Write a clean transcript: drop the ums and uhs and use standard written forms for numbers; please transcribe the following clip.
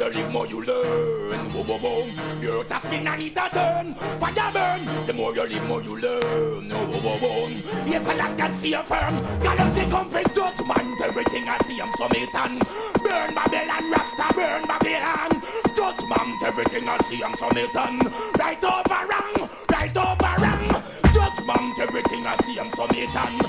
you live, more you learn. Boom, boom, boom. The earth has been a heat a turn. Fire burn. The more you live, more you learn. Boom, boom, boom. Yes, I can see a firm. Galaxy confess judgment. Everything I see, I'm Summitan. Burn Babylon, Rasta, burn Babylon. Judgment, everything I see, I'm Summitan. Right over wrong, right over wrong. Judgment, everything I see, I'm Summitan.